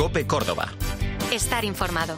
COPE Córdoba. Estar informado.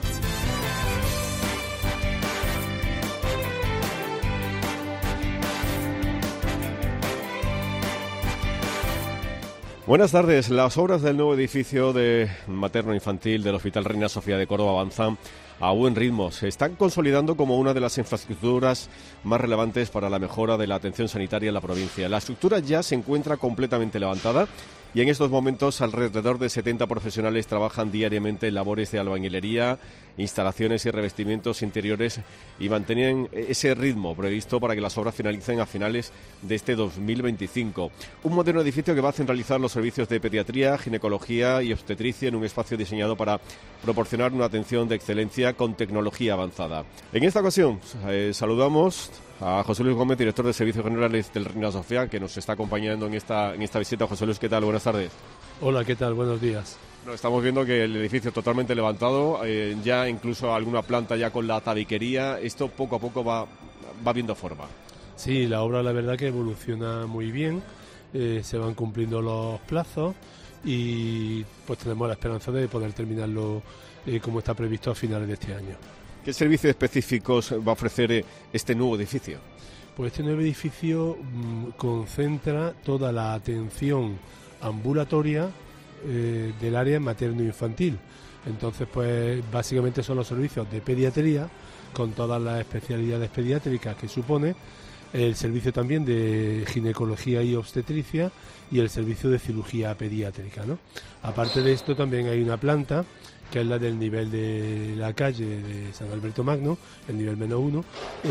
Buenas tardes. Las obras del nuevo edificio de materno-infantil del Hospital Reina Sofía de Córdoba avanzan a buen ritmo. Se están consolidando como una de las infraestructuras más relevantes para la mejora de la atención sanitaria en la provincia. La estructura ya se encuentra completamente levantada y en estos momentos alrededor de 70 profesionales trabajan diariamente en labores de albañilería, instalaciones y revestimientos interiores y mantienen ese ritmo previsto para que las obras finalicen a finales de este 2025. Un moderno edificio que va a centralizar los servicios de pediatría, ginecología y obstetricia en un espacio diseñado para proporcionar una atención de excelencia con tecnología avanzada. En esta ocasión saludamos a José Luis Gómez, director de Servicios Generales del Reina Sofía, que nos está acompañando en esta visita. José Luis, ¿qué tal? Buenas tardes. Hola, ¿qué tal? Buenos días. Bueno, estamos viendo que el edificio totalmente levantado, ya incluso alguna planta ya con la tabiquería. Esto poco a poco va viendo forma. Sí, la obra la verdad que evoluciona muy bien, se van cumpliendo los plazos y pues tenemos la esperanza de poder terminarlo como está previsto a finales de este año. ¿Qué servicios específicos va a ofrecer este nuevo edificio? Pues este nuevo edificio concentra toda la atención ambulatoria del área materno-infantil. Entonces, pues básicamente son los servicios de pediatría, con todas las especialidades pediátricas que supone, el servicio también de ginecología y obstetricia y el servicio de cirugía pediátrica, ¿no? Aparte de esto, también hay una planta que es la del nivel de la calle de San Alberto Magno, el nivel -1,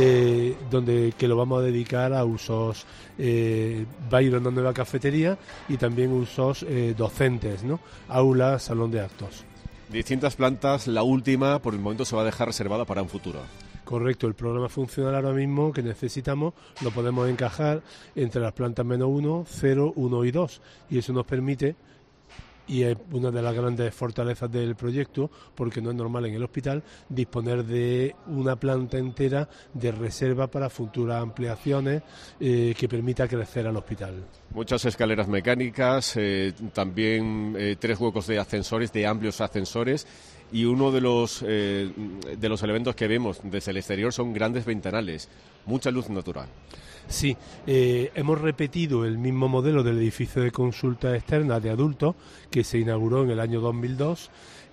que lo vamos a dedicar a usos, va a ir a una nueva cafetería y también usos docentes, ¿no? Aula, salón de actos. Distintas plantas, la última por el momento se va a dejar reservada para un futuro. Correcto, el programa funcional ahora mismo que necesitamos lo podemos encajar entre las plantas -1, 0, 1 y 2 y eso nos permite, y es una de las grandes fortalezas del proyecto, porque no es normal en el hospital disponer de una planta entera de reserva para futuras ampliaciones que permita crecer al hospital. Muchas escaleras mecánicas, también 3 huecos de ascensores, de amplios ascensores, y uno de los elementos que vemos desde el exterior son grandes ventanales, mucha luz natural. Sí, hemos repetido el mismo modelo del edificio de consulta externa de adultos que se inauguró en el año 2002.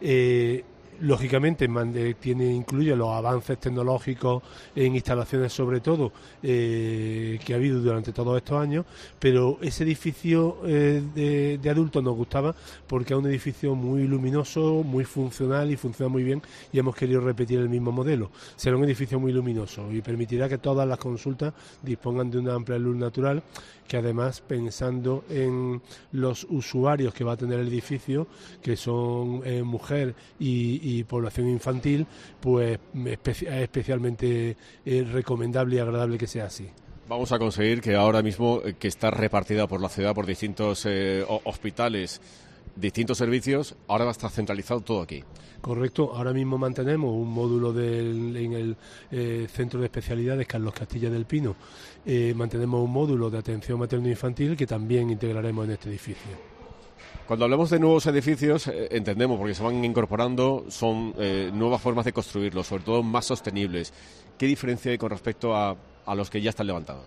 Lógicamente incluye los avances tecnológicos en instalaciones sobre todo que ha habido durante todos estos años, pero ese edificio de adultos nos gustaba porque es un edificio muy luminoso, muy funcional y funciona muy bien y hemos querido repetir el mismo modelo. Será un edificio muy luminoso y permitirá que todas las consultas dispongan de una amplia luz natural, que además, pensando en los usuarios que va a tener el edificio, que son mujer y población infantil, pues es especialmente recomendable y agradable que sea así. Vamos a conseguir que ahora mismo, que está repartida por la ciudad, por distintos hospitales, distintos servicios, ahora va a estar centralizado todo aquí. Correcto, ahora mismo mantenemos un módulo en el Centro de Especialidades Carlos Castilla del Pino, mantenemos un módulo de atención materno-infantil que también integraremos en este edificio. Cuando hablamos de nuevos edificios, entendemos, porque se van incorporando, son nuevas formas de construirlos, sobre todo más sostenibles. ¿Qué diferencia hay con respecto a los que ya están levantados?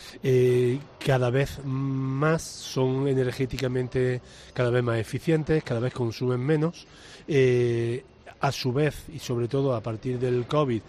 Cada vez más son energéticamente cada vez más eficientes, cada vez consumen menos. A su vez, y sobre todo a partir del COVID,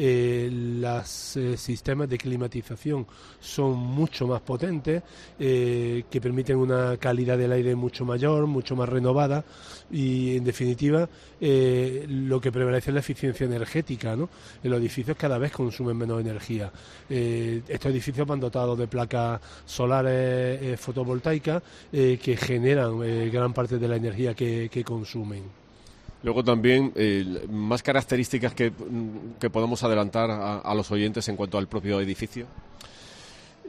los sistemas de climatización son mucho más potentes, que permiten una calidad del aire mucho mayor, mucho más renovada y, en definitiva, lo que prevalece es la eficiencia energética, ¿no? Los edificios cada vez consumen menos energía. Estos edificios van dotados de placas solares fotovoltaicas que generan gran parte de la energía que consumen. Luego también, más características que podemos adelantar a los oyentes en cuanto al propio edificio.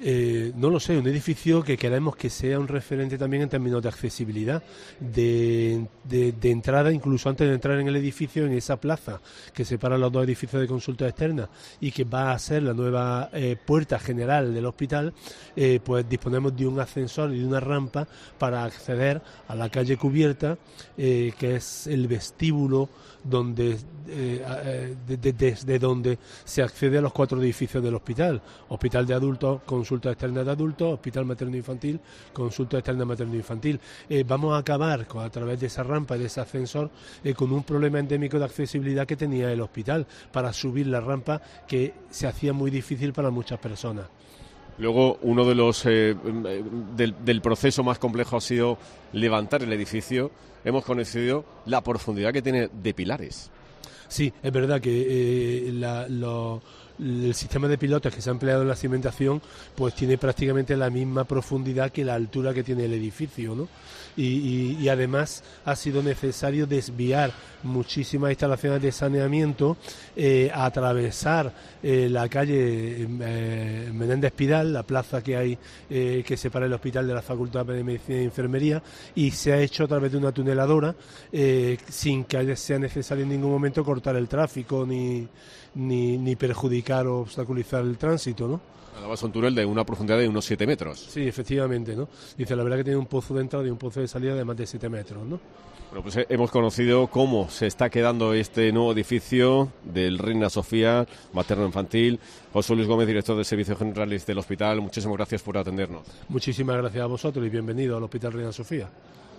No lo sé, un edificio que queremos que sea un referente también en términos de accesibilidad, de entrada, incluso antes de entrar en el edificio, en esa plaza que separa los dos edificios de consulta externa y que va a ser la nueva puerta general del hospital, pues disponemos de un ascensor y de una rampa para acceder a la calle cubierta, que es el vestíbulo donde desde donde se accede a los 4 edificios del hospital: hospital de adultos, consulta externa de adultos, hospital materno-infantil, consulta externa materno-infantil. Vamos a acabar a través de esa rampa y de ese ascensor con un problema endémico de accesibilidad que tenía el hospital para subir la rampa, que se hacía muy difícil para muchas personas. Luego, uno de los del proceso más complejo ha sido levantar el edificio. Hemos conocido la profundidad que tiene de pilares. Sí, es verdad que el sistema de pilotes que se ha empleado en la cimentación pues tiene prácticamente la misma profundidad que la altura que tiene el edificio, ¿no? Y además ha sido necesario desviar muchísimas instalaciones de saneamiento, atravesar la calle Menéndez Pidal, la plaza que hay que separa el hospital de la Facultad de Medicina e Enfermería, y se ha hecho a través de una tuneladora sin que sea necesario en ningún momento cortar el tráfico ni perjudicar o obstaculizar el tránsito, ¿no? Además, un túnel de una profundidad de unos 7 metros. Sí, efectivamente, ¿no? Dice, la verdad que tiene un pozo de entrada y un pozo de salida de más de 7 metros, ¿no? Bueno, pues hemos conocido cómo se está quedando este nuevo edificio del Reina Sofía materno-infantil. José Luis Gómez, director de Servicios Generales del Hospital, muchísimas gracias por atendernos. Muchísimas gracias a vosotros y bienvenido al Hospital Reina Sofía.